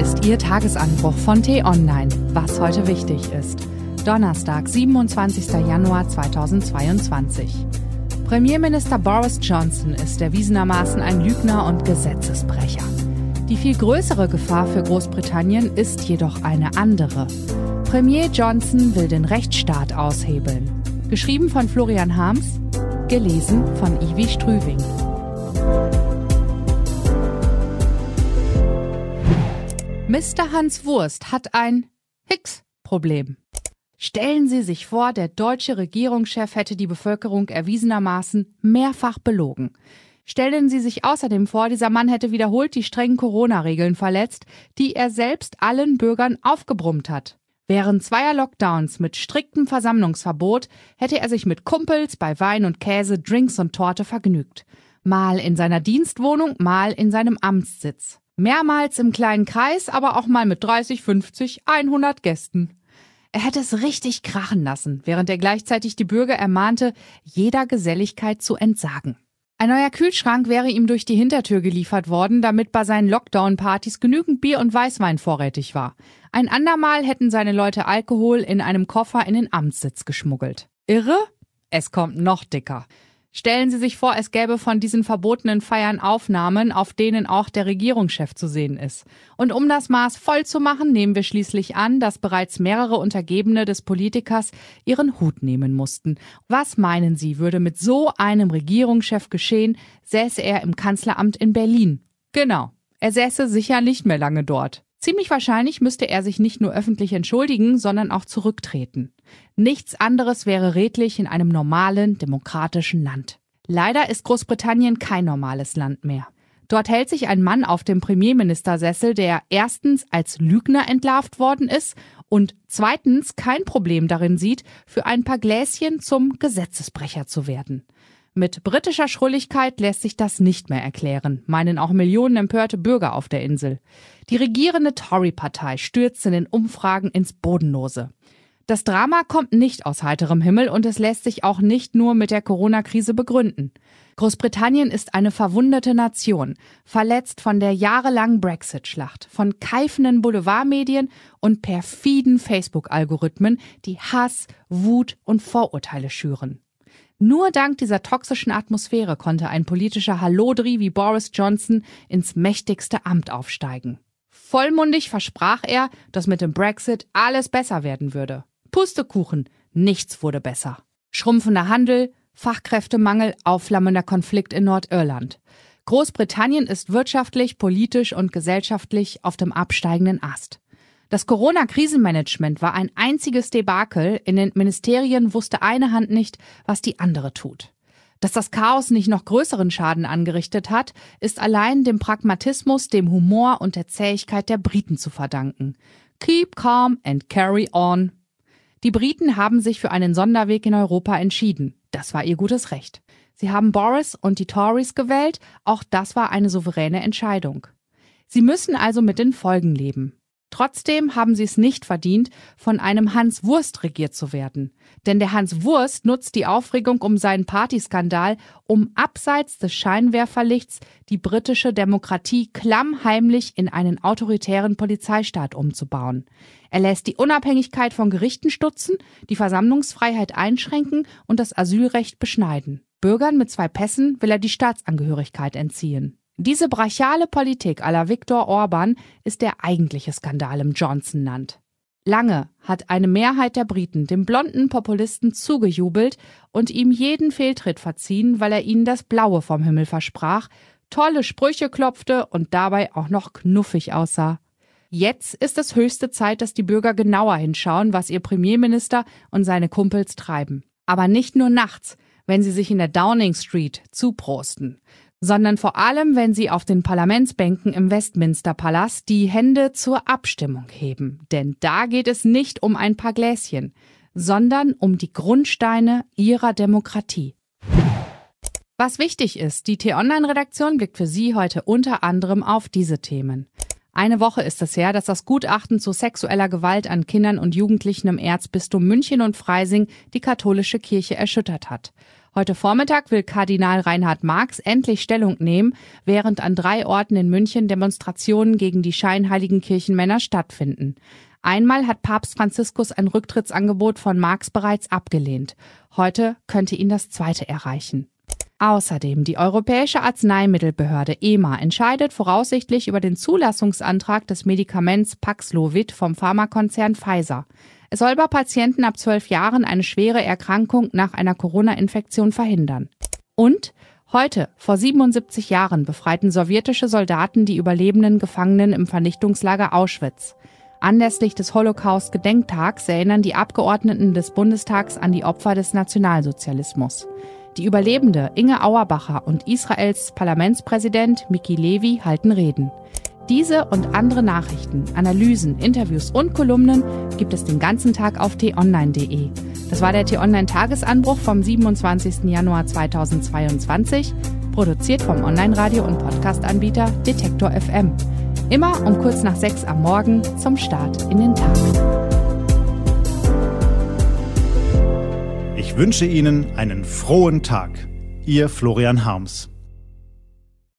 ist Ihr Tagesanbruch von T-Online. Was heute wichtig ist. Donnerstag, 27. Januar 2022. Premierminister Boris Johnson ist erwiesenermaßen ein Lügner und Gesetzesbrecher. Die viel größere Gefahr für Großbritannien ist jedoch eine andere. Premier Johnson will den Rechtsstaat aushebeln. Geschrieben von Florian Harms, gelesen von Ivi Strüving. Mr. Hans Wurst hat ein Hicks-Problem. Stellen Sie sich vor, der deutsche Regierungschef hätte die Bevölkerung erwiesenermaßen mehrfach belogen. Stellen Sie sich außerdem vor, dieser Mann hätte wiederholt die strengen Corona-Regeln verletzt, die er selbst allen Bürgern aufgebrummt hat. Während zweier Lockdowns mit striktem Versammlungsverbot hätte er sich mit Kumpels bei Wein und Käse, Drinks und Torte vergnügt. Mal in seiner Dienstwohnung, mal in seinem Amtssitz. Mehrmals im kleinen Kreis, aber auch mal mit 30, 50, 100 Gästen. Er hätte es richtig krachen lassen, während er gleichzeitig die Bürger ermahnte, jeder Geselligkeit zu entsagen. Ein neuer Kühlschrank wäre ihm durch die Hintertür geliefert worden, damit bei seinen Lockdown-Partys genügend Bier und Weißwein vorrätig war. Ein andermal hätten seine Leute Alkohol in einem Koffer in den Amtssitz geschmuggelt. Irre? Es kommt noch dicker. Stellen Sie sich vor, es gäbe von diesen verbotenen Feiern Aufnahmen, auf denen auch der Regierungschef zu sehen ist. Und um das Maß voll zu machen, nehmen wir schließlich an, dass bereits mehrere Untergebene des Politikers ihren Hut nehmen mussten. Was meinen Sie, würde mit so einem Regierungschef geschehen, säße er im Kanzleramt in Berlin? Genau, er säße sicher nicht mehr lange dort. Ziemlich wahrscheinlich müsste er sich nicht nur öffentlich entschuldigen, sondern auch zurücktreten. Nichts anderes wäre redlich in einem normalen, demokratischen Land. Leider ist Großbritannien kein normales Land mehr. Dort hält sich ein Mann auf dem Premierministersessel, der erstens als Lügner entlarvt worden ist und zweitens kein Problem darin sieht, für ein paar Gläschen zum Gesetzesbrecher zu werden. Mit britischer Schrulligkeit lässt sich das nicht mehr erklären, meinen auch Millionen empörte Bürger auf der Insel. Die regierende Tory-Partei stürzt in den Umfragen ins Bodenlose. Das Drama kommt nicht aus heiterem Himmel und es lässt sich auch nicht nur mit der Corona-Krise begründen. Großbritannien ist eine verwundete Nation, verletzt von der jahrelangen Brexit-Schlacht, von keifenden Boulevardmedien und perfiden Facebook-Algorithmen, die Hass, Wut und Vorurteile schüren. Nur dank dieser toxischen Atmosphäre konnte ein politischer Hallodri wie Boris Johnson ins mächtigste Amt aufsteigen. Vollmundig versprach er, dass mit dem Brexit alles besser werden würde. Pustekuchen, nichts wurde besser. Schrumpfender Handel, Fachkräftemangel, aufflammender Konflikt in Nordirland. Großbritannien ist wirtschaftlich, politisch und gesellschaftlich auf dem absteigenden Ast. Das Corona-Krisenmanagement war ein einziges Debakel. In den Ministerien wusste eine Hand nicht, was die andere tut. Dass das Chaos nicht noch größeren Schaden angerichtet hat, ist allein dem Pragmatismus, dem Humor und der Zähigkeit der Briten zu verdanken. Keep calm and carry on. Die Briten haben sich für einen Sonderweg in Europa entschieden. Das war ihr gutes Recht. Sie haben Boris und die Tories gewählt. Auch das war eine souveräne Entscheidung. Sie müssen also mit den Folgen leben. Trotzdem haben sie es nicht verdient, von einem Hans Wurst regiert zu werden. Denn der Hans Wurst nutzt die Aufregung um seinen Partyskandal, um abseits des Scheinwerferlichts die britische Demokratie klammheimlich in einen autoritären Polizeistaat umzubauen. Er lässt die Unabhängigkeit von Gerichten stutzen, die Versammlungsfreiheit einschränken und das Asylrecht beschneiden. Bürgern mit 2 Pässen will er die Staatsangehörigkeit entziehen. Diese brachiale Politik à la Viktor Orban ist der eigentliche Skandal im Johnson-Land. Lange hat eine Mehrheit der Briten dem blonden Populisten zugejubelt und ihm jeden Fehltritt verziehen, weil er ihnen das Blaue vom Himmel versprach, tolle Sprüche klopfte und dabei auch noch knuffig aussah. Jetzt ist es höchste Zeit, dass die Bürger genauer hinschauen, was ihr Premierminister und seine Kumpels treiben. Aber nicht nur nachts, wenn sie sich in der Downing Street zuprosten, sondern vor allem, wenn sie auf den Parlamentsbänken im Westminster-Palast die Hände zur Abstimmung heben. Denn da geht es nicht um ein paar Gläschen, sondern um die Grundsteine ihrer Demokratie. Was wichtig ist, die T-Online-Redaktion blickt für Sie heute unter anderem auf diese Themen. Eine Woche ist es her, dass das Gutachten zu sexueller Gewalt an Kindern und Jugendlichen im Erzbistum München und Freising die katholische Kirche erschüttert hat. Heute Vormittag will Kardinal Reinhard Marx endlich Stellung nehmen, während an 3 Orten in München Demonstrationen gegen die scheinheiligen Kirchenmänner stattfinden. Einmal hat Papst Franziskus ein Rücktrittsangebot von Marx bereits abgelehnt. Heute könnte ihn das zweite erreichen. Außerdem, die Europäische Arzneimittelbehörde EMA entscheidet voraussichtlich über den Zulassungsantrag des Medikaments Paxlovid vom Pharmakonzern Pfizer. Es soll bei Patienten ab 12 Jahren eine schwere Erkrankung nach einer Corona-Infektion verhindern. Und heute, vor 77 Jahren, befreiten sowjetische Soldaten die überlebenden Gefangenen im Vernichtungslager Auschwitz. Anlässlich des Holocaust-Gedenktags erinnern die Abgeordneten des Bundestags an die Opfer des Nationalsozialismus. Die Überlebende Inge Auerbacher und Israels Parlamentspräsident Miki Levy halten Reden. Diese und andere Nachrichten, Analysen, Interviews und Kolumnen gibt es den ganzen Tag auf t-online.de. Das war der T-Online-Tagesanbruch vom 27. Januar 2022, produziert vom Online-Radio- und Podcast-Anbieter Detektor FM. Immer um kurz nach 6 am Morgen zum Start in den Tag. Ich wünsche Ihnen einen frohen Tag. Ihr Florian Harms.